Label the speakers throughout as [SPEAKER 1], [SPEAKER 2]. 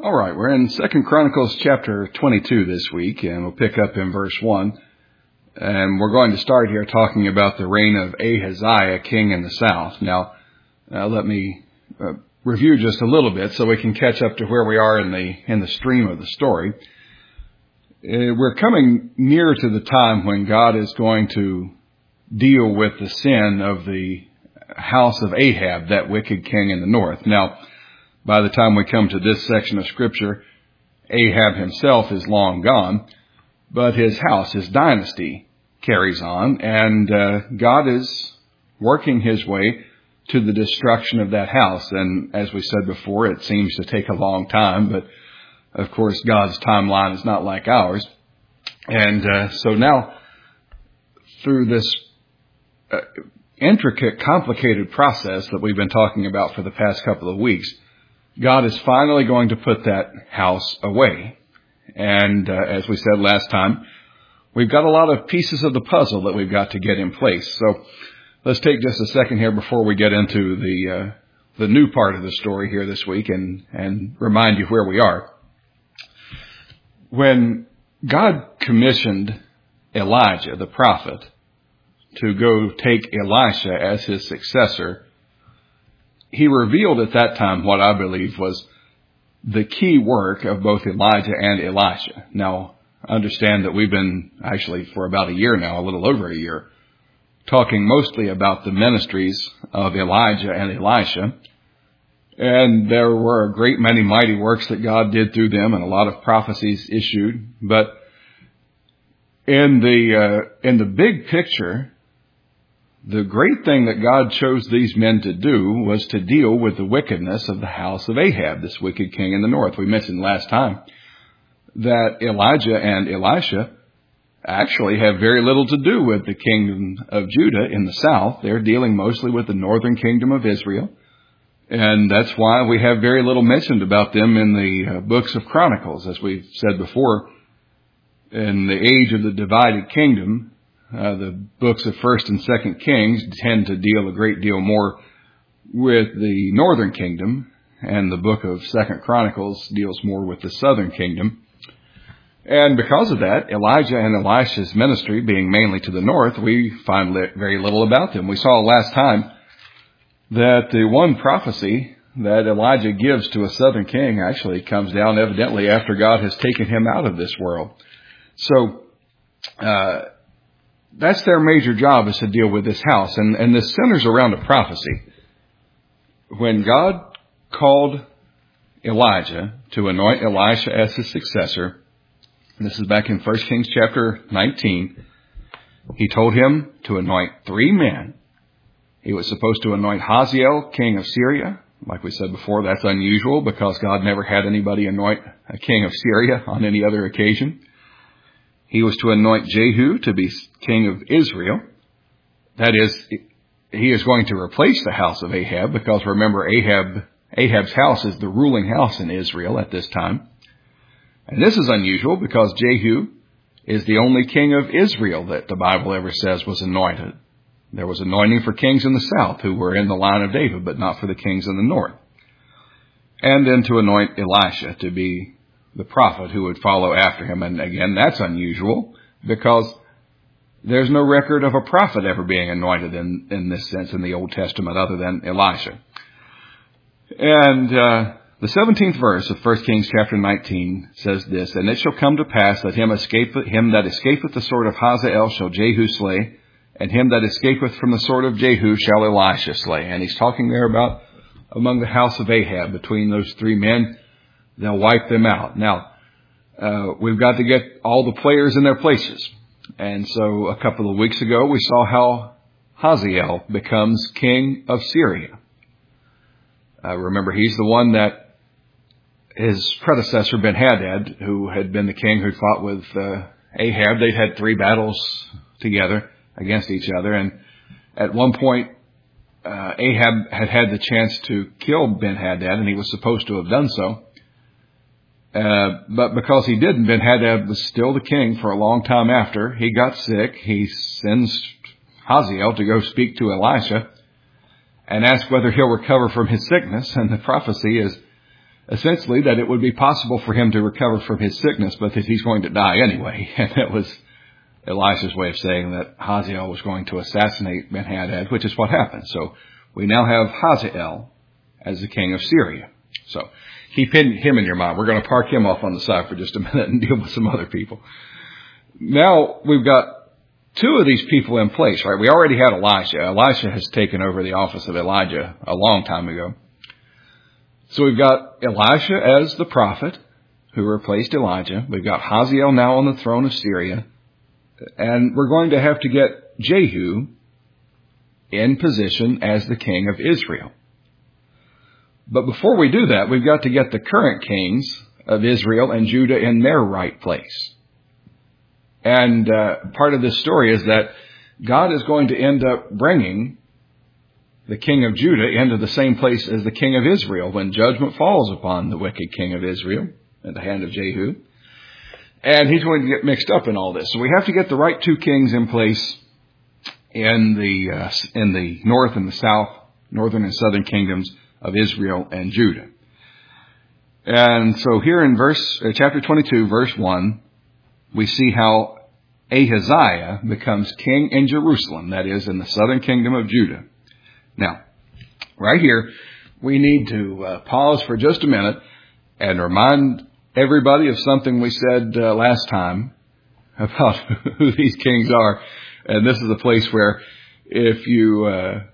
[SPEAKER 1] All right, we're in 2 Chronicles chapter 22 this week, and we'll pick up in verse 1. And we're going to start here talking about the reign of Ahaziah, king in the south. Now, let me review just a little bit so we can catch up to where we are in the stream of the story. We're coming near to the time when God is going to deal with the sin of the house of Ahab, that wicked king in the north. Now, by the time we come to this section of Scripture, Ahab himself is long gone, but his house, his dynasty, carries on, and God is working his way to the destruction of that house. And as we said before, it seems to take a long time, but of course God's timeline is not like ours. And so now, through this intricate, complicated process that we've been talking about for the past couple of weeks, God is finally going to put that house away. And as we said last time, we've got a lot of pieces of the puzzle that we've got to get in place. So let's take just a second here before we get into the new part of the story here this week and remind you where we are. When God commissioned Elijah, the prophet, to go take Elisha as his successor, he revealed at that time what I believe was the key work of both Elijah and Elisha. Now, understand that we've been actually for about a year now, a little over a year, talking mostly about the ministries of Elijah and Elisha. And there were a great many mighty works that God did through them and a lot of prophecies issued. But in the big picture, the great thing that God chose these men to do was to deal with the wickedness of the house of Ahab, this wicked king in the north. We mentioned last time that Elijah and Elisha actually have very little to do with the kingdom of Judah in the south. They're dealing mostly with the northern kingdom of Israel. And that's why we have very little mentioned about them in the books of Chronicles. As we've said before, in the age of the divided kingdom, the books of 1st and 2nd Kings tend to deal a great deal more with the northern kingdom, and the book of 2nd Chronicles deals more with the southern kingdom. And because of that, Elijah and Elisha's ministry being mainly to the north, we find very little about them. We saw last time that the one prophecy that Elijah gives to a southern king actually comes down evidently after God has taken him out of this world. So, that's their major job, is to deal with this house. And this centers around a prophecy. When God called Elijah to anoint Elisha as his successor, and this is back in 1 Kings chapter 19, he told him to anoint 3 men. He was supposed to anoint Hazael, king of Syria. Like we said before, that's unusual because God never had anybody anoint a king of Syria on any other occasion. He was to anoint Jehu to be king of Israel. That is, he is going to replace the house of Ahab, because remember, Ahab's house is the ruling house in Israel at this time. And this is unusual because Jehu is the only king of Israel that the Bible ever says was anointed. There was anointing for kings in the south who were in the line of David, but not for the kings in the north. And then to anoint Elisha to be the prophet who would follow after him. And again, that's unusual because there's no record of a prophet ever being anointed in this sense in the Old Testament other than Elisha. And the 17th verse of 1 Kings chapter 19 says this: "And it shall come to pass that him that escapeth the sword of Hazael shall Jehu slay, and him that escapeth from the sword of Jehu shall Elisha slay." And he's talking there about among the house of Ahab, between those 3 men, they'll wipe them out. Now, we've got to get all the players in their places. And so a couple of weeks ago, we saw how Hazael becomes king of Syria. Remember, he's the one that his predecessor, Ben-Hadad, who had been the king who fought with Ahab, they'd had 3 battles together against each other. And at one point, Ahab had the chance to kill Ben-Hadad, and he was supposed to have done so. But because he didn't, Ben-Hadad was still the king for a long time after. He got sick. He sends Hazael to go speak to Elisha and ask whether he'll recover from his sickness. And the prophecy is essentially that it would be possible for him to recover from his sickness, but that he's going to die anyway. And that was Elisha's way of saying that Hazael was going to assassinate Ben-Hadad, which is what happened. So we now have Hazael as the king of Syria. So keep him in your mind. We're going to park him off on the side for just a minute and deal with some other people. Now we've got two of these people in place, right? We already had Elisha. Elisha has taken over the office of Elijah a long time ago. So we've got Elisha as the prophet who replaced Elijah. We've got Hazael now on the throne of Syria. And we're going to have to get Jehu in position as the king of Israel. But before we do that, we've got to get the current kings of Israel and Judah in their right place. And part of this story is that God is going to end up bringing the king of Judah into the same place as the king of Israel when judgment falls upon the wicked king of Israel at the hand of Jehu. And he's going to get mixed up in all this. So we have to get the right two kings in place in the north and the south, northern and southern kingdoms of Israel and Judah. And so here in chapter 22, verse 1, we see how Ahaziah becomes king in Jerusalem, that is, in the southern kingdom of Judah. Now, right here, we need to pause for just a minute and remind everybody of something we said last time about who these kings are. And this is a place where if you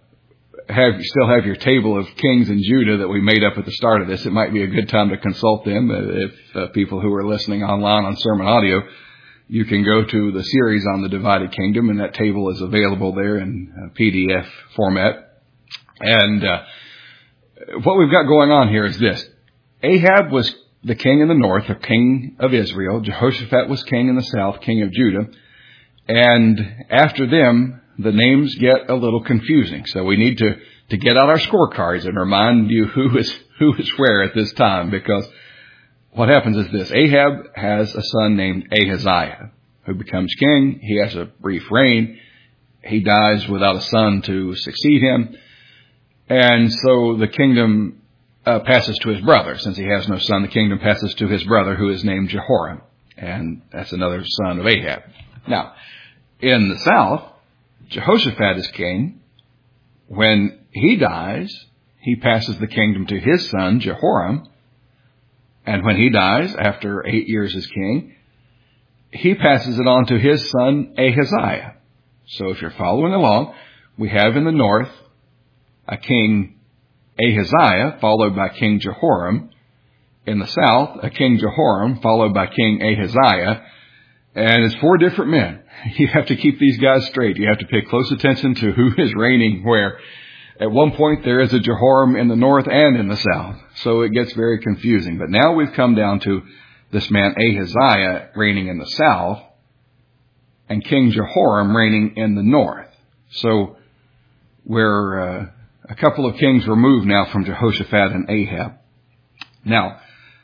[SPEAKER 1] still have your table of kings in Judah that we made up at the start of this, it might be a good time to consult them. If people who are listening online on sermon audio, you can go to the series on the divided kingdom, and that table is available there in PDF format. And what we've got going on here is this. Ahab was the king in the north, the king of Israel. Jehoshaphat was king in the south, king of Judah. And after them, the names get a little confusing. So we need to get out our scorecards and remind you who is where at this time, because what happens is this. Ahab has a son named Ahaziah who becomes king. He has a brief reign. He dies without a son to succeed him. And so the kingdom passes to his brother. Since he has no son, the kingdom passes to his brother, who is named Jehoram. And that's another son of Ahab. Now, in the south, Jehoshaphat is king. When he dies, he passes the kingdom to his son, Jehoram. And when he dies, after 8 years as king, he passes it on to his son, Ahaziah. So if you're following along, we have in the north a king Ahaziah, followed by King Jehoram. In the south, a King Jehoram, followed by King Ahaziah. And it's 4 different men. You have to keep these guys straight. You have to pay close attention to who is reigning where. At one point, there is a Jehoram in the north and in the south. So it gets very confusing. But now we've come down to this man Ahaziah reigning in the south and King Jehoram reigning in the north. So we're a couple of kings removed now from Jehoshaphat and Ahab. Now,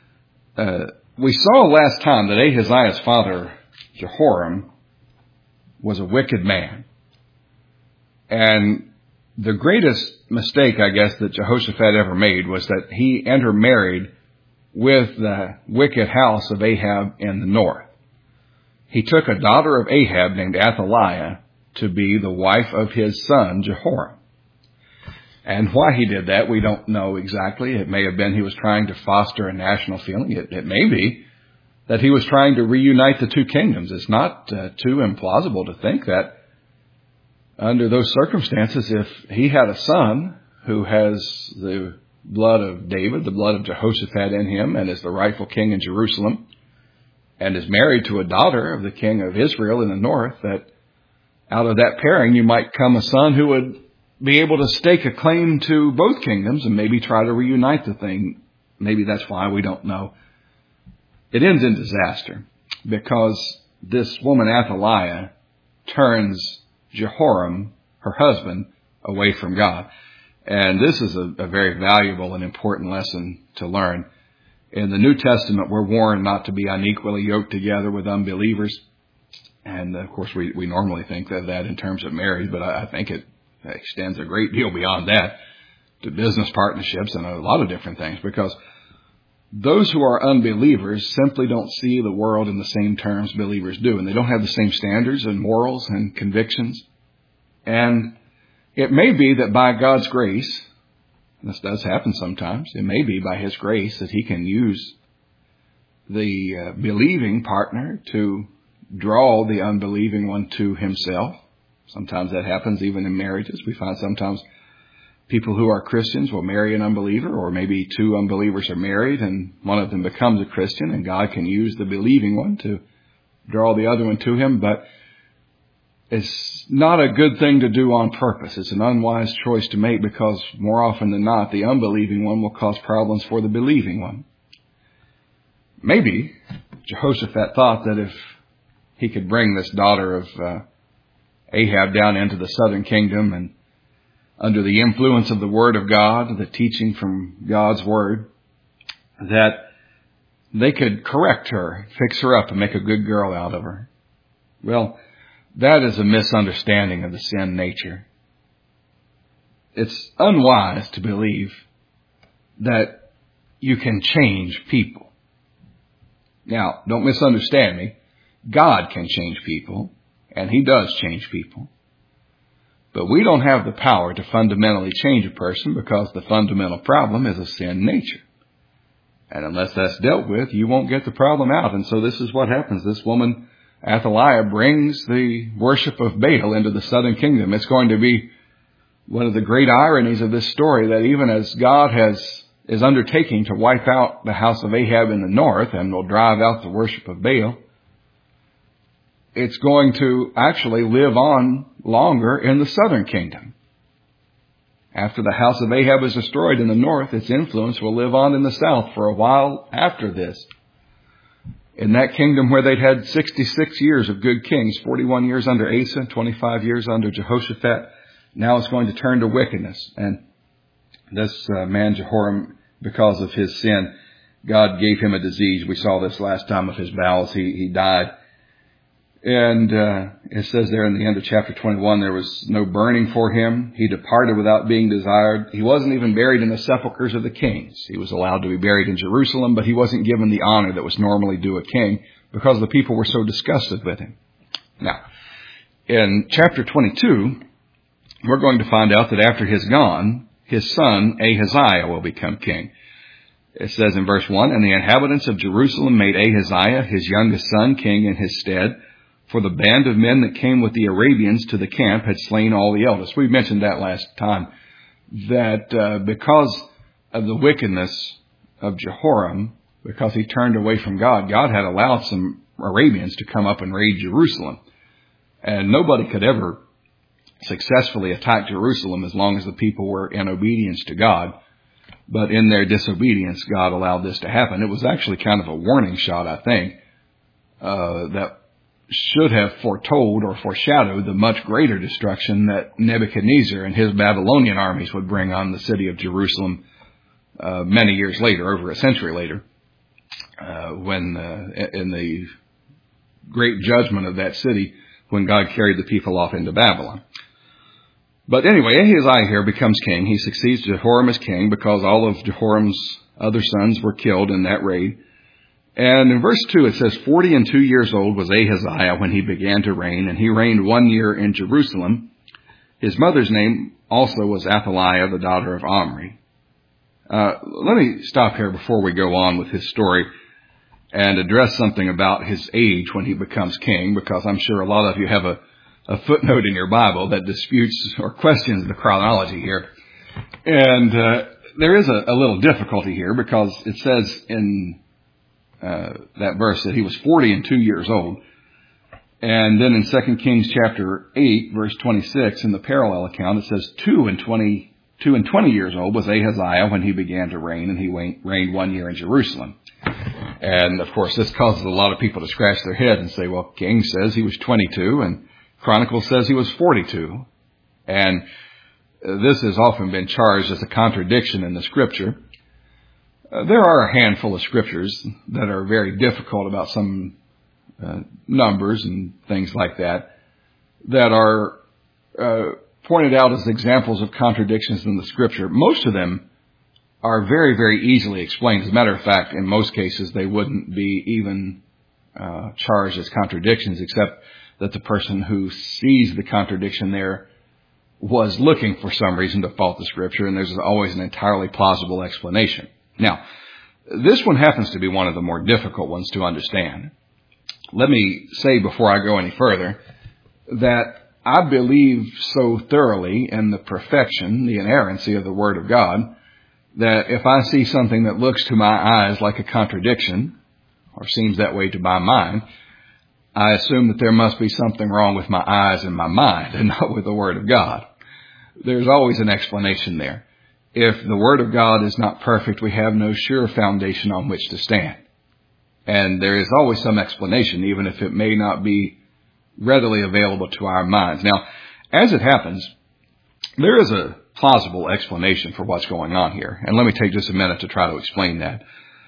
[SPEAKER 1] we saw last time that Ahaziah's father, Jehoram, was a wicked man. And the greatest mistake, I guess, that Jehoshaphat ever made was that he intermarried with the wicked house of Ahab in the north. He took a daughter of Ahab named Athaliah to be the wife of his son, Jehoram. And why he did that, we don't know exactly. It may have been he was trying to foster a national feeling. It may be that he was trying to reunite the two kingdoms. It's not too implausible to think that under those circumstances, if he had a son who has the blood of David, the blood of Jehoshaphat in him, and is the rightful king in Jerusalem, and is married to a daughter of the king of Israel in the north, that out of that pairing you might come a son who would be able to stake a claim to both kingdoms and maybe try to reunite the thing. Maybe that's why, we don't know. It ends in disaster because this woman Athaliah turns Jehoram, her husband, away from God. And this is a very valuable and important lesson to learn. In the New Testament, we're warned not to be unequally yoked together with unbelievers. And, of course, we normally think of that in terms of marriage, but I think it extends a great deal beyond that to business partnerships and a lot of different things. Because those who are unbelievers simply don't see the world in the same terms believers do, and they don't have the same standards and morals and convictions. And it may be that by God's grace, this does happen sometimes, it may be by His grace that He can use the believing partner to draw the unbelieving one to Himself. Sometimes that happens even in marriages. We find sometimes people who are Christians will marry an unbeliever, or maybe two unbelievers are married and one of them becomes a Christian, and God can use the believing one to draw the other one to Him. But it's not a good thing to do on purpose. It's an unwise choice to make, because more often than not, the unbelieving one will cause problems for the believing one. Maybe Jehoshaphat thought that if he could bring this daughter of Ahab down into the southern kingdom, and under the influence of the Word of God, the teaching from God's Word, that they could correct her, fix her up, and make a good girl out of her. Well, that is a misunderstanding of the sin nature. It's unwise to believe that you can change people. Now, don't misunderstand me. God can change people, and He does change people. But we don't have the power to fundamentally change a person, because the fundamental problem is a sin nature. And unless that's dealt with, you won't get the problem out. And so this is what happens. This woman, Athaliah, brings the worship of Baal into the southern kingdom. It's going to be one of the great ironies of this story, that even as God is undertaking to wipe out the house of Ahab in the north and will drive out the worship of Baal, it's going to actually live on longer in the southern kingdom. After the house of Ahab is destroyed in the north, its influence will live on in the south for a while after this. In that kingdom where they'd had 66 years of good kings, 41 years under Asa, 25 years under Jehoshaphat, now it's going to turn to wickedness. And this man Jehoram, because of his sin, God gave him a disease. We saw this last time of his bowels. He died. And it says there in the end of chapter 21, there was no burning for him. He departed without being desired. He wasn't even buried in the sepulchres of the kings. He was allowed to be buried in Jerusalem, but he wasn't given the honor that was normally due a king, because the people were so disgusted with him. Now, in chapter 22, we're going to find out that after he's gone, his son Ahaziah will become king. It says in verse 1, "And the inhabitants of Jerusalem made Ahaziah, his youngest son, king in his stead. For the band of men that came with the Arabians to the camp had slain all the eldest." We mentioned that last time, that because of the wickedness of Jehoram, because he turned away from God, God had allowed some Arabians to come up and raid Jerusalem. And nobody could ever successfully attack Jerusalem as long as the people were in obedience to God. But in their disobedience, God allowed this to happen. It was actually kind of a warning shot, I think, that should have foretold or foreshadowed the much greater destruction that Nebuchadnezzar and his Babylonian armies would bring on the city of Jerusalem many years later, over a century later, when in the great judgment of that city, when God carried the people off into Babylon. But anyway, Ahaziah here becomes king. He succeeds Jehoram as king because all of Jehoram's other sons were killed in that raid. And in verse 2 it says, 42 years old was Ahaziah when he began to reign, and he reigned 1 year in Jerusalem. His mother's name also was Athaliah, the daughter of Omri. Let me stop here before we go on with his story and address something about his age when he becomes king, because I'm sure a lot of you have a footnote in your Bible that disputes or questions the chronology here. And there is a little difficulty here, because it says in that verse that he was 42 years old. And then in 2 Kings chapter 8, verse 26, in the parallel account, it says 2 and 20 years old was Ahaziah when he began to reign, and he reigned 1 year in Jerusalem. And of course, this causes a lot of people to scratch their head and say, well, King says he was 22 and Chronicles says he was 42. And this has often been charged as a contradiction in the scripture. There are a handful of scriptures that are very difficult about some numbers and things like that are pointed out as examples of contradictions in the scripture. Most of them are very, very easily explained. As a matter of fact, in most cases, they wouldn't be even charged as contradictions, except that the person who sees the contradiction there was looking for some reason to fault the Scripture, and there's always an entirely plausible explanation. Now, this one happens to be one of the more difficult ones to understand. Let me say before I go any further that I believe so thoroughly in the perfection, the inerrancy of the Word of God, that if I see something that looks to my eyes like a contradiction, or seems that way to my mind, I assume that there must be something wrong with my eyes and my mind, and not with the Word of God. There's always an explanation there. If the Word of God is not perfect, we have no sure foundation on which to stand. And there is always some explanation, even if it may not be readily available to our minds. Now, as it happens, there is a plausible explanation for what's going on here. And let me take just a minute to try to explain that.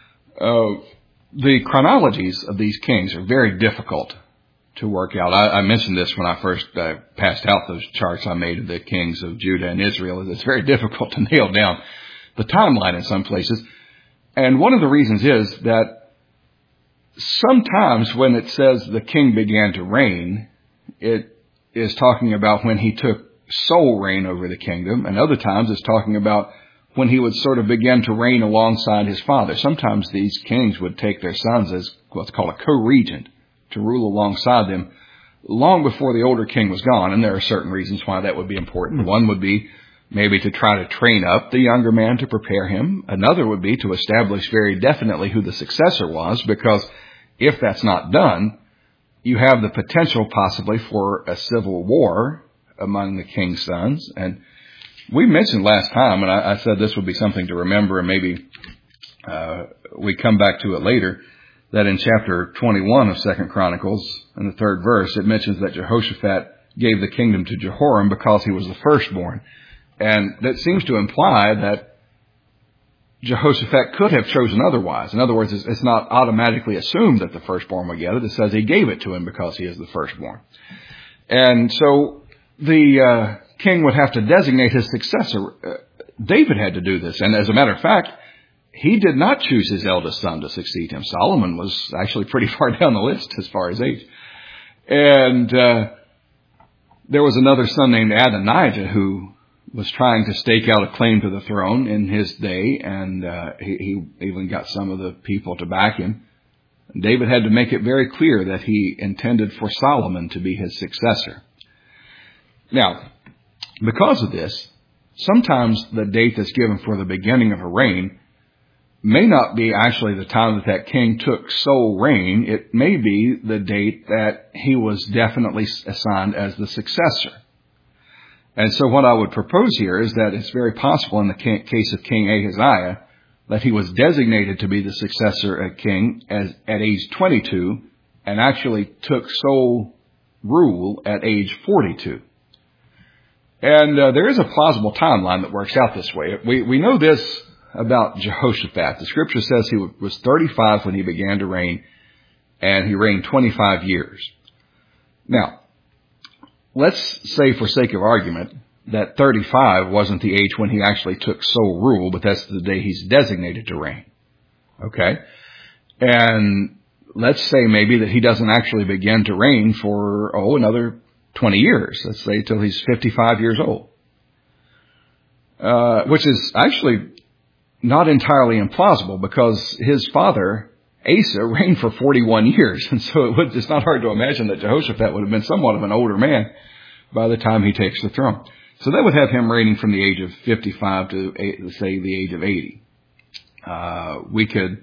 [SPEAKER 1] The chronologies of these kings are very difficult to work out. I mentioned this when I first passed out those charts I made of the kings of Judah and Israel. It's very difficult to nail down the timeline in some places. And one of the reasons is that sometimes when it says the king began to reign, it is talking about when he took sole reign over the kingdom, and other times it's talking about when he would sort of begin to reign alongside his father. Sometimes these kings would take their sons as what's called a co-regent to rule alongside them long before the older king was gone, and there are certain reasons why that would be important. One would be maybe to try to train up the younger man to prepare him. Another would be to establish very definitely who the successor was, because if that's not done, you have the potential possibly for a civil war among the king's sons. And we mentioned last time, and I said this would be something to remember, and maybe we come back to it later, that in chapter 21 of 2 Chronicles, in the 3rd verse, it mentions that Jehoshaphat gave the kingdom to Jehoram because he was the firstborn. And that seems to imply that Jehoshaphat could have chosen otherwise. In other words, it's not automatically assumed that the firstborn would get it. It says he gave it to him because he is the firstborn. And so the king would have to designate his successor. David had to do this. And as a matter of fact, he did not choose his eldest son to succeed him. Solomon was actually pretty far down the list as far as age. And there was another son named Adonijah who was trying to stake out a claim to the throne in his day, and he even got some of the people to back him. David had to make it very clear that he intended for Solomon to be his successor. Now, because of this, sometimes the date that's given for the beginning of a reign may not be actually the time that king took sole reign. It may be the date that he was definitely assigned as the successor. And so what I would propose here is that it's very possible in the case of King Ahaziah that he was designated to be the successor at king at age 22 and actually took sole rule at age 42. And there is a plausible timeline that works out this way. We know this about Jehoshaphat. The scripture says he was 35 when he began to reign, and he reigned 25 years. Now, let's say for sake of argument that 35 wasn't the age when he actually took sole rule, but that's the day he's designated to reign. Okay? And let's say maybe that he doesn't actually begin to reign for, another 20 years. Let's say till he's 55 years old. Which is actually not entirely implausible, because his father, Asa, reigned for 41 years. And so it's not hard to imagine that Jehoshaphat would have been somewhat of an older man by the time he takes the throne. So that would have him reigning from the age of 55 to, say, the age of 80. We could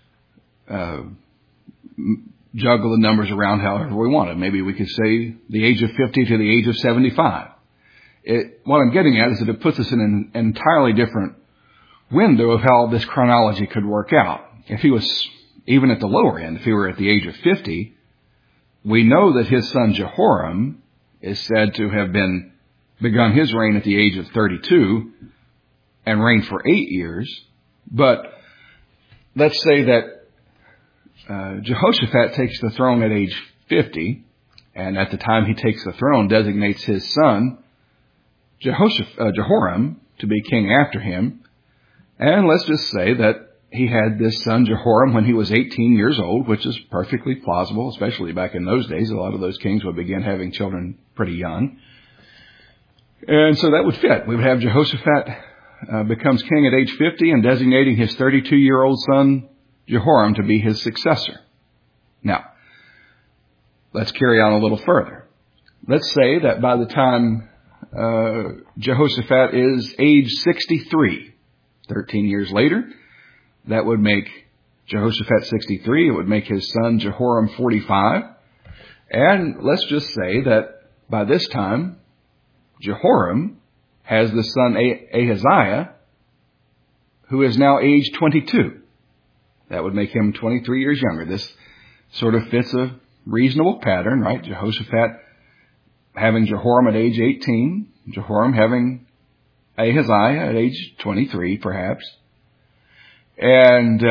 [SPEAKER 1] juggle the numbers around however we wanted. Maybe we could say the age of 50 to the age of 75. What I'm getting at is that it puts us in an entirely different window of how this chronology could work out. If he was even at the lower end, if he were at the age of 50, we know that his son Jehoram is said to have begun his reign at the age of 32 and reigned for 8 years. But let's say that Jehoshaphat takes the throne at age 50, and at the time he takes the throne designates his son Jehoram to be king after him. And let's just say that he had this son Jehoram when he was 18 years old, which is perfectly plausible, especially back in those days. A lot of those kings would begin having children pretty young. And so that would fit. We would have Jehoshaphat becomes king at age 50 and designating his 32-year-old son Jehoram to be his successor. Now, let's carry on a little further. Let's say that by the time Jehoshaphat is age 63, 13 years later, that would make Jehoshaphat 63. It would make his son Jehoram 45. And let's just say that by this time, Jehoram has the son Ahaziah, who is now age 22. That would make him 23 years younger. This sort of fits a reasonable pattern, right? Jehoshaphat having Jehoram at age 18, Jehoram having Ahaziah at age 23, perhaps. And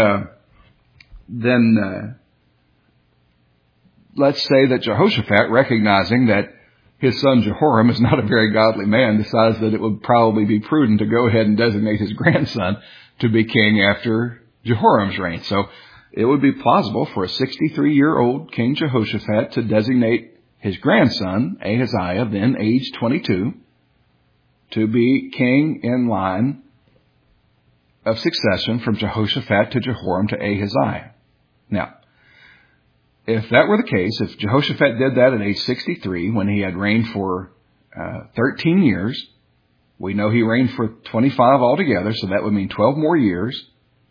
[SPEAKER 1] then let's say that Jehoshaphat, recognizing that his son Jehoram is not a very godly man, decides that it would probably be prudent to go ahead and designate his grandson to be king after Jehoram's reign. So it would be plausible for a 63-year-old King Jehoshaphat to designate his grandson, Ahaziah, then age 22, to be king in line of succession from Jehoshaphat to Jehoram to Ahaziah. Now, if that were the case, if Jehoshaphat did that at age 63, when he had reigned for 13 years, we know he reigned for 25 altogether, so that would mean 12 more years,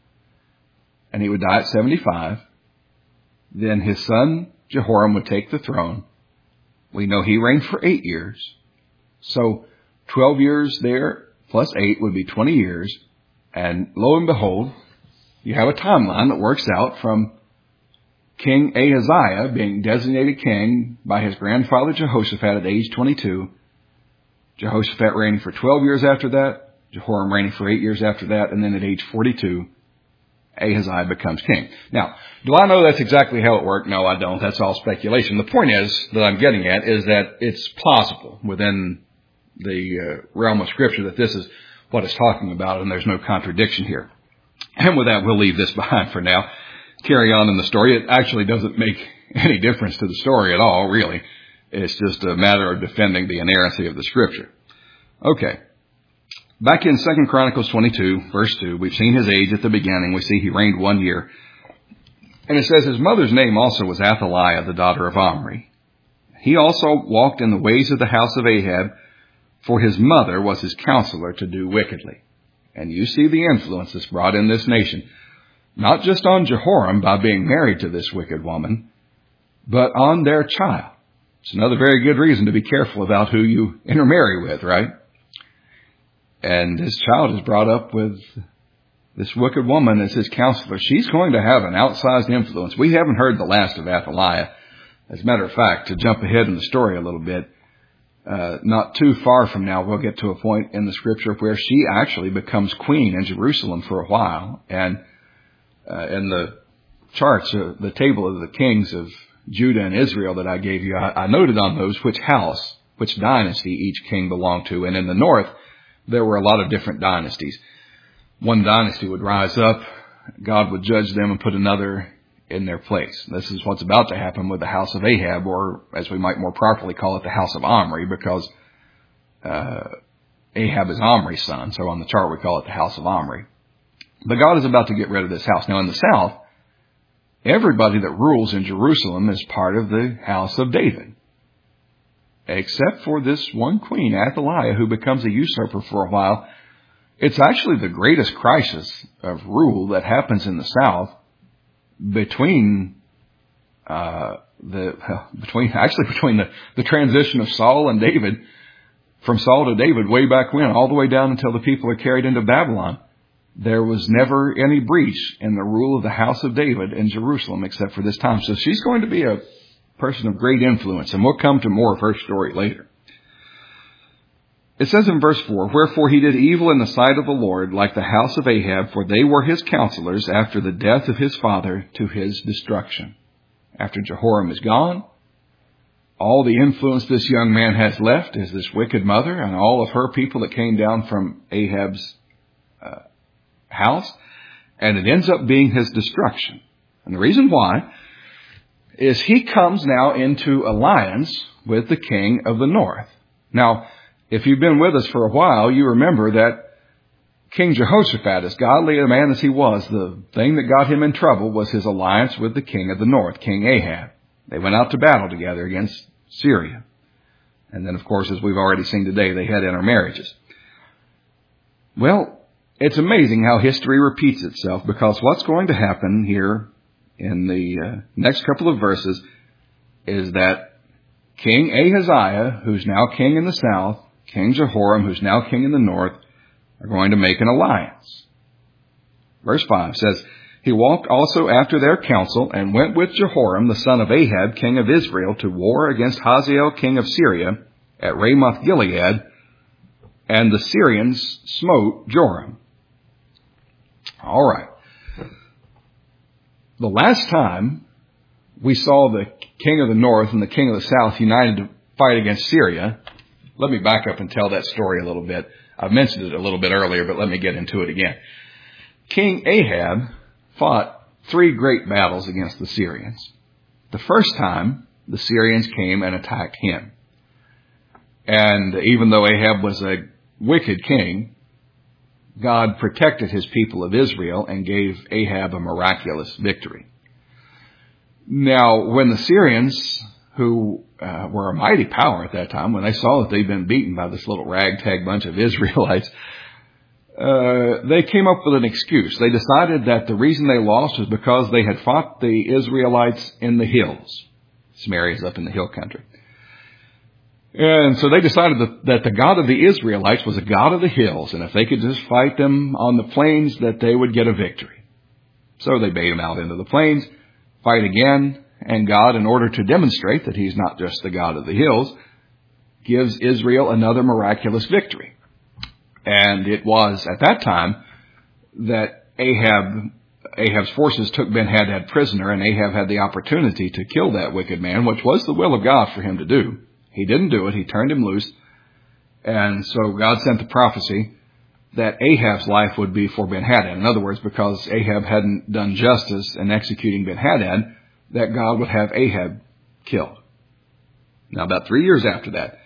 [SPEAKER 1] and he would die at 75, then his son Jehoram would take the throne. We know he reigned for 8 years, so 12 years there plus 8 would be 20 years, and lo and behold, you have a timeline that works out from King Ahaziah being designated king by his grandfather Jehoshaphat at age 22, Jehoshaphat reigning for 12 years after that, Jehoram reigning for 8 years after that, and then at age 42, Ahaziah becomes king. Now, do I know that's exactly how it worked? No, I don't. That's all speculation. The point is that I'm getting at is that it's plausible within the realm of Scripture that this is what it's talking about, and there's no contradiction here. And with that, we'll leave this behind for now. Carry on in the story. It actually doesn't make any difference to the story at all, really. It's just a matter of defending the inerrancy of the Scripture. Okay. Back in 2 Chronicles 22, verse 2, we've seen his age at the beginning. We see he reigned 1 year. And it says his mother's name also was Athaliah, the daughter of Omri. He also walked in the ways of the house of Ahab, for his mother was his counselor to do wickedly. And you see the influence that's brought in this nation, not just on Jehoram by being married to this wicked woman, but on their child. It's another very good reason to be careful about who you intermarry with, right? And his child is brought up with this wicked woman as his counselor. She's going to have an outsized influence. We haven't heard the last of Athaliah. As a matter of fact, to jump ahead in the story a little bit, not too far from now, we'll get to a point in the Scripture where she actually becomes queen in Jerusalem for a while. And in the charts, the table of the kings of Judah and Israel that I gave you, I noted on those which house, which dynasty each king belonged to. And in the north, there were a lot of different dynasties. One dynasty would rise up, God would judge them and put another in their place. This is what's about to happen with the house of Ahab, or as we might more properly call it, the house of Omri, because Ahab is Omri's son, so on the chart we call it the house of Omri. But God is about to get rid of this house. Now in the south, everybody that rules in Jerusalem is part of the house of David, except for this one queen, Athaliah, who becomes a usurper for a while. It's actually the greatest crisis of rule that happens in the south between the transition of Saul and David, from Saul to David way back when, all the way down until the people are carried into Babylon. There was never any breach in the rule of the house of David in Jerusalem except for this time. So she's going to be a person of great influence, and we'll come to more of her story later. It says in verse 4, wherefore he did evil in the sight of the Lord, like the house of Ahab, for they were his counselors after the death of his father to his destruction. After Jehoram is gone, all the influence this young man has left is this wicked mother and all of her people that came down from Ahab's house, and it ends up being his destruction. And the reason why is he comes now into alliance with the king of the north. Now, if you've been with us for a while, you remember that King Jehoshaphat, as godly a man as he was, the thing that got him in trouble was his alliance with the king of the north, King Ahab. They went out to battle together against Syria. And then, of course, as we've already seen today, they had intermarriages. Well, it's amazing how history repeats itself, because what's going to happen here in the next couple of verses is that King Ahaziah, who's now king in the south, King Jehoram, who's now king in the north, are going to make an alliance. Verse 5 says, he walked also after their counsel and went with Jehoram, the son of Ahab, king of Israel, to war against Hazael, king of Syria, at Ramoth Gilead, and the Syrians smote Joram. All right. The last time we saw the king of the north and the king of the south united to fight against Syria, let me back up and tell that story a little bit. I've mentioned it a little bit earlier, but let me get into it again. King Ahab fought 3 great battles against the Syrians. The first time, the Syrians came and attacked him. And even though Ahab was a wicked king, God protected his people of Israel and gave Ahab a miraculous victory. Now, when the Syrians, who were a mighty power at that time, when they saw that they'd been beaten by this little ragtag bunch of Israelites, they came up with an excuse. They decided that the reason they lost was because they had fought the Israelites in the hills. Samaria is up in the hill country. And so they decided that the God of the Israelites was a God of the hills, and if they could just fight them on the plains, that they would get a victory. So they bade them out into the plains, fight again, and God, in order to demonstrate that he's not just the God of the hills, gives Israel another miraculous victory. And it was at that time that Ahab's forces took Ben-Hadad prisoner, and Ahab had the opportunity to kill that wicked man, which was the will of God for him to do. He didn't do it. He turned him loose. And so God sent the prophecy that Ahab's life would be for Ben-Hadad. In other words, because Ahab hadn't done justice in executing Ben-Hadad, that God would have Ahab killed. Now, about 3 years after that,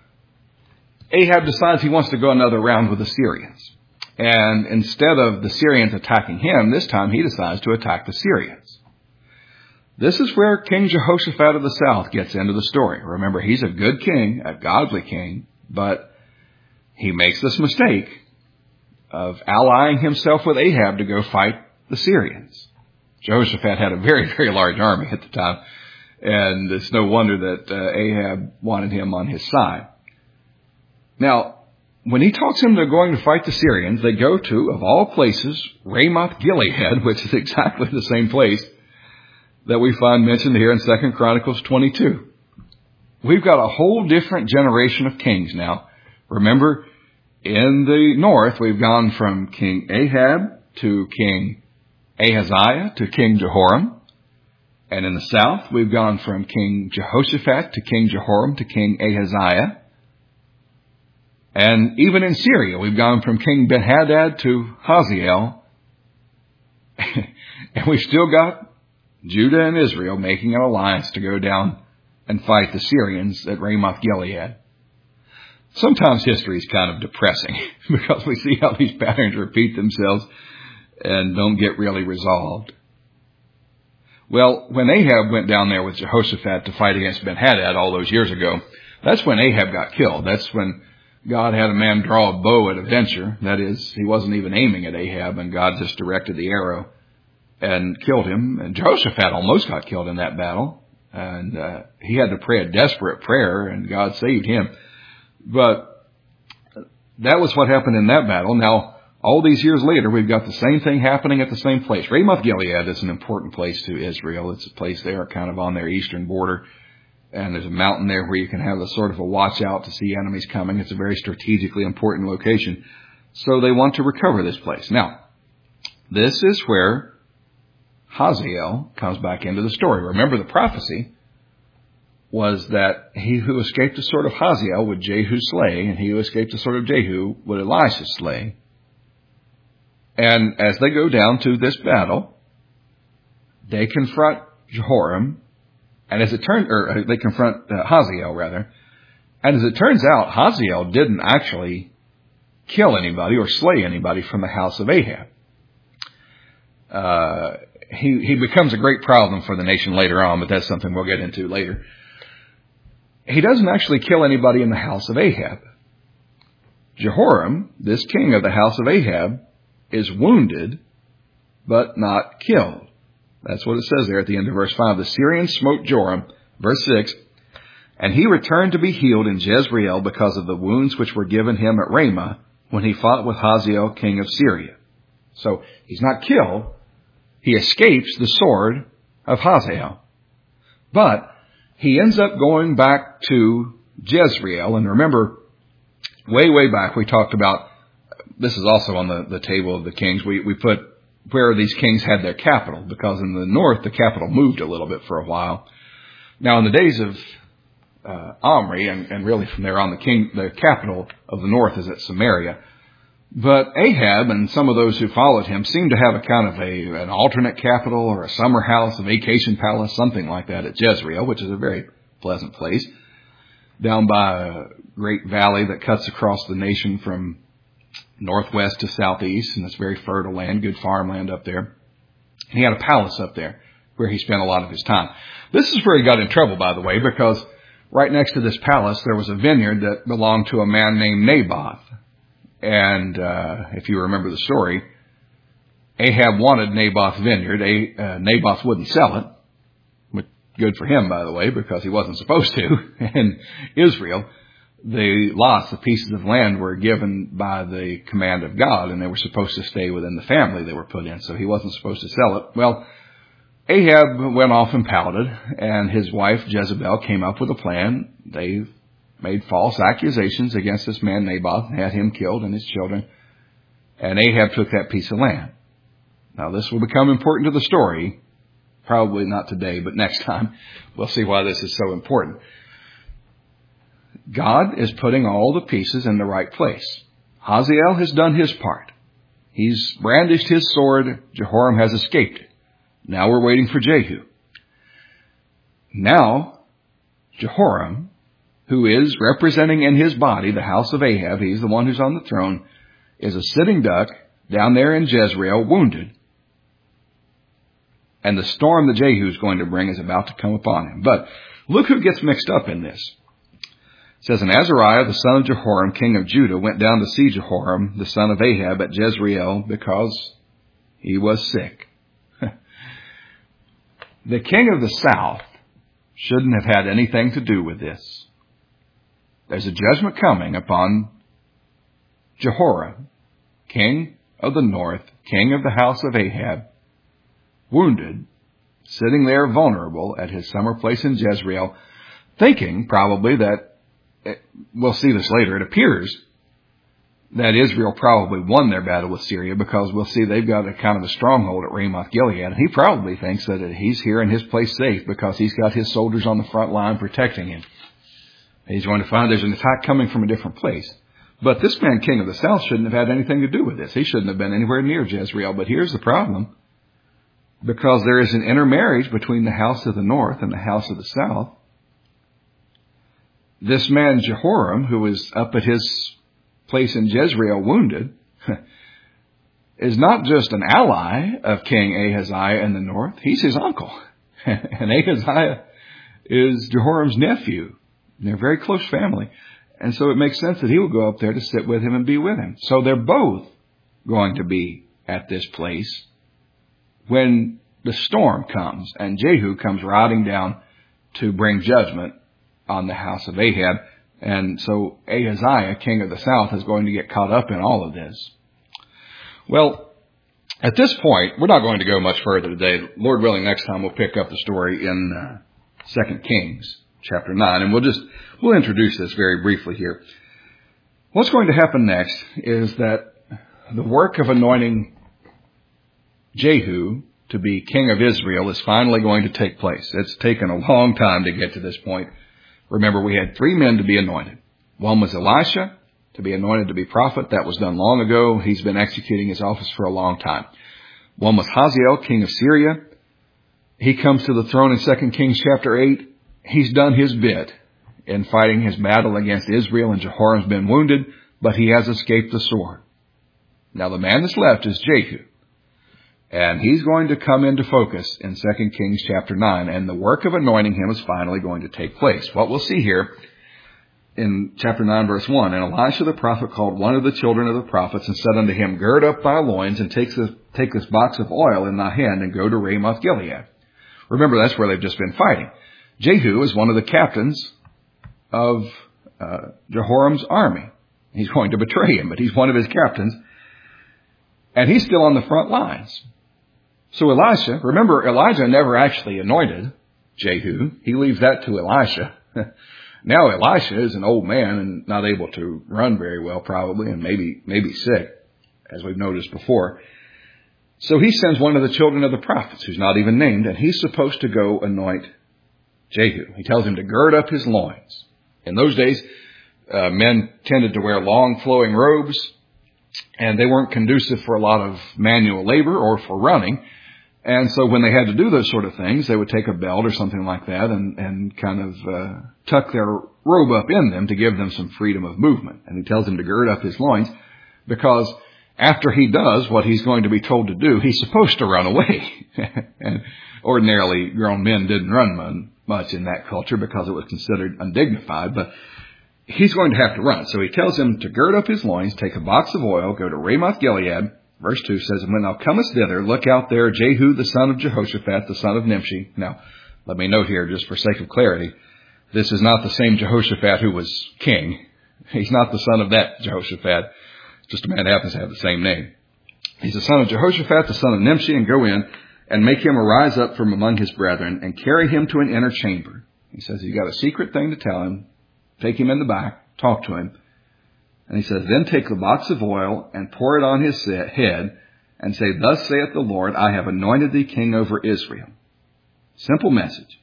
[SPEAKER 1] Ahab decides he wants to go another round with the Syrians. And instead of the Syrians attacking him, this time he decides to attack the Syrians. This is where King Jehoshaphat of the south gets into the story. Remember, he's a good king, a godly king, but he makes this mistake of allying himself with Ahab to go fight the Syrians. Jehoshaphat had a very, very large army at the time, and it's no wonder that Ahab wanted him on his side. Now, when he talks him to going to fight the Syrians, they go to, of all places, Ramoth Gilead, which is exactly the same place that we find mentioned here in 2 Chronicles 22. We've got a whole different generation of kings now. Remember, in the north, we've gone from King Ahab to King Ahaziah to King Jehoram. And in the south, we've gone from King Jehoshaphat to King Jehoram to King Ahaziah. And even in Syria, we've gone from King Ben-Hadad to Hazael. And we've still got Judah and Israel making an alliance to go down and fight the Syrians at Ramoth Gilead. Sometimes history is kind of depressing because we see how these patterns repeat themselves and don't get really resolved. Well, when Ahab went down there with Jehoshaphat to fight against Ben-Hadad all those years ago, that's when Ahab got killed. That's when God had a man draw a bow at a venture. That is, he wasn't even aiming at Ahab, and God just directed the arrow and killed him. And Jehoshaphat almost got killed in that battle. And he had to pray a desperate prayer, and God saved him. But that was what happened in that battle. Now, all these years later, we've got the same thing happening at the same place. Ramoth Gilead is an important place to Israel. It's a place there kind of on their eastern border. And there's a mountain there where you can have a sort of a watch out to see enemies coming. It's a very strategically important location. So they want to recover this place. Now, this is where Hazael comes back into the story. Remember, the prophecy was that he who escaped the sword of Hazael would Jehu slay, and he who escaped the sword of Jehu would Elisha slay. And as they go down to this battle, they confront Jehoram, and they confront Hazael rather. And as it turns out, Hazael didn't actually kill anybody or slay anybody from the house of Ahab. He becomes a great problem for the nation later on, but that's something we'll get into later. He doesn't actually kill anybody in the house of Ahab. Jehoram, this king of the house of Ahab, is wounded, but not killed. That's what it says there at the end of verse 5. The Syrians smote Joram, verse 6, and he returned to be healed in Jezreel because of the wounds which were given him at Ramah when he fought with Hazael, king of Syria. So he's not killed. He escapes the sword of Hazael. But he ends up going back to Jezreel. And remember, way back, we talked about, this is also on the table of the kings, we put where these kings had their capital, because in the north, the capital moved a little bit for a while. Now, in the days of Omri, and really from there on, the capital of the north is at Samaria. But Ahab and some of those who followed him seemed to have a kind of an alternate capital or a summer house, a vacation palace, something like that at Jezreel, which is a very pleasant place, down by a great valley that cuts across the nation from northwest to southeast, and it's very fertile land, good farmland up there. And he had a palace up there where he spent a lot of his time. This is where he got in trouble, by the way, because right next to this palace there was a vineyard that belonged to a man named Naboth. And if you remember the story, Ahab wanted Naboth's vineyard. Naboth wouldn't sell it. Which, good for him, by the way, because he wasn't supposed to. In Israel, the lots, the pieces of land, were given by the command of God, and they were supposed to stay within the family they were put in, so he wasn't supposed to sell it. Well, Ahab went off and pouted, and his wife Jezebel came up with a plan. They made false accusations against this man Naboth, had him killed and his children, and Ahab took that piece of land. Now, this will become important to the story, probably not today, but next time. We'll see why this is so important. God is putting all the pieces in the right place. Hazael has done his part. He's brandished his sword. Jehoram has escaped it. Now we're waiting for Jehu. Now, Jehoram, who is representing in his body the house of Ahab, he's the one who's on the throne, is a sitting duck down there in Jezreel, wounded. And the storm that Jehu is going to bring is about to come upon him. But look who gets mixed up in this. It says, and Azariah, the son of Jehoram, king of Judah, went down to see Jehoram, the son of Ahab, at Jezreel, because he was sick. The king of the south shouldn't have had anything to do with this. There's a judgment coming upon Jehoram, king of the north, king of the house of Ahab, wounded, sitting there vulnerable at his summer place in Jezreel, thinking probably that, we'll see this later, it appears that Israel probably won their battle with Syria, because we'll see they've got a kind of a stronghold at Ramoth Gilead. And he probably thinks that he's here in his place safe because he's got his soldiers on the front line protecting him. He's going to find there's an attack coming from a different place. But this man, king of the south, shouldn't have had anything to do with this. He shouldn't have been anywhere near Jezreel. But here's the problem. Because there is an intermarriage between the house of the north and the house of the south, this man Jehoram, who was up at his place in Jezreel wounded, is not just an ally of King Ahaziah in the north. He's his uncle. And Ahaziah is Jehoram's nephew. They're a very close family. And so it makes sense that he will go up there to sit with him and be with him. So they're both going to be at this place when the storm comes and Jehu comes riding down to bring judgment on the house of Ahab. And so Ahaziah, king of the south, is going to get caught up in all of this. Well, at this point, we're not going to go much further today. Lord willing, next time we'll pick up the story in 2 Kings chapter 9. And we'll introduce this very briefly here. What's going to happen next is that the work of anointing Jehu to be king of Israel is finally going to take place. It's taken a long time to get to this point. Remember, we had 3 men to be anointed. One was Elisha, to be anointed to be prophet. That was done long ago. He's been executing his office for a long time. One was Hazael, king of Syria. He comes to the throne in 2 Kings chapter 8. He's done his bit in fighting his battle against Israel, and Jehoram's been wounded, but he has escaped the sword. Now the man that's left is Jehu. And he's going to come into focus in 2 Kings chapter 9, and the work of anointing him is finally going to take place. What we'll see here in chapter 9, verse 1, and Elisha the prophet called one of the children of the prophets and said unto him, Gird up thy loins and take this box of oil in thy hand and go to Ramoth Gilead. Remember, that's where they've just been fighting. Jehu is one of the captains of Jehoram's army. He's going to betray him, but he's one of his captains. And he's still on the front lines. So Elisha, remember, Elijah never actually anointed Jehu. He leaves that to Elisha. Now Elisha is an old man and not able to run very well probably, and maybe sick, as we've noticed before. So he sends one of the children of the prophets, who's not even named, and he's supposed to go anoint Jehu. He tells him to gird up his loins. In those days, men tended to wear long flowing robes, and they weren't conducive for a lot of manual labor or for running. And so when they had to do those sort of things, they would take a belt or something like that and kind of tuck their robe up in them to give them some freedom of movement. And he tells him to gird up his loins because after he does what he's going to be told to do, he's supposed to run away. And ordinarily, grown men didn't run much in that culture because it was considered undignified, but he's going to have to run. So he tells him to gird up his loins, take a box of oil, go to Ramoth Gilead. Verse 2 says, And when thou comest thither, look out there Jehu the son of Jehoshaphat, the son of Nimshi. Now, let me note here, just for sake of clarity, this is not the same Jehoshaphat who was king. He's not the son of that Jehoshaphat. Just a man who happens to have the same name. He's the son of Jehoshaphat, the son of Nimshi, and go in and make him arise up from among his brethren and carry him to an inner chamber. He says, you got a secret thing to tell him. Take him in the back, talk to him. And he says, Then take the box of oil and pour it on his head and say, Thus saith the Lord, I have anointed thee king over Israel. Simple message.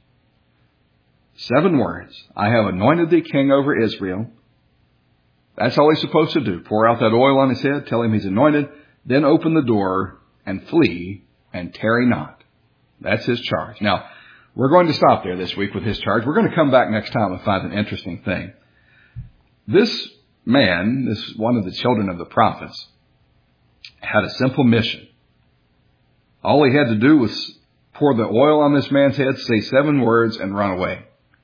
[SPEAKER 1] 7 words. I have anointed thee king over Israel. That's all he's supposed to do. Pour out that oil on his head, tell him he's anointed, then open the door and flee and tarry not. That's his charge. Now, we're going to stop there this week with his charge. We're going to come back next time and find an interesting thing. This man, this one of the children of the prophets, had a simple mission. All he had to do was pour the oil on this man's head, say 7 words, and run away.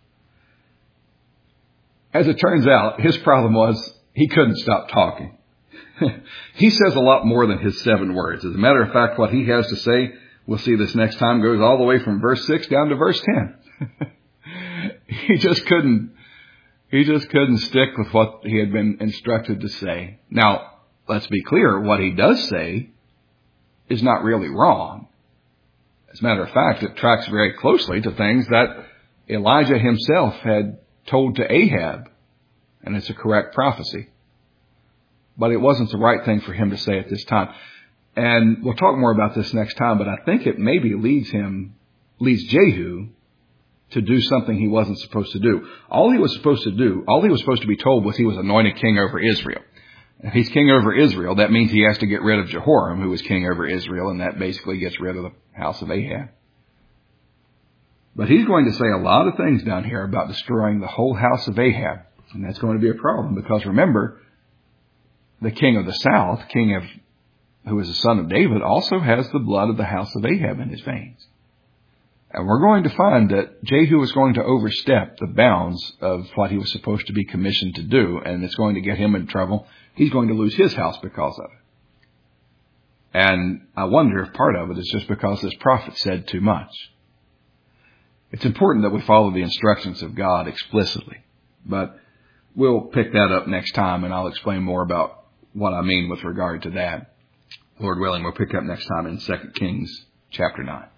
[SPEAKER 1] As it turns out, his problem was he couldn't stop talking. He says a lot more than his 7 words. As a matter of fact, what he has to say, we'll see this next time, goes all the way from verse 6 down to verse 10. He just couldn't stick with what he had been instructed to say. Now, let's be clear, what he does say is not really wrong. As a matter of fact, it tracks very closely to things that Elijah himself had told to Ahab, and it's a correct prophecy. But it wasn't the right thing for him to say at this time. And we'll talk more about this next time, but I think it maybe leads Jehu to do something he wasn't supposed to do. All he was supposed to be told was he was anointed king over Israel. If he's king over Israel, that means he has to get rid of Jehoram, who was king over Israel, and that basically gets rid of the house of Ahab. But he's going to say a lot of things down here about destroying the whole house of Ahab. And that's going to be a problem because remember, the king of the south, who is the son of David, also has the blood of the house of Ahab in his veins. And we're going to find that Jehu is going to overstep the bounds of what he was supposed to be commissioned to do, and it's going to get him in trouble. He's going to lose his house because of it. And I wonder if part of it is just because this prophet said too much. It's important that we follow the instructions of God explicitly, but we'll pick that up next time, and I'll explain more about what I mean with regard to that. Lord willing, we'll pick up next time in 2 Kings chapter 9.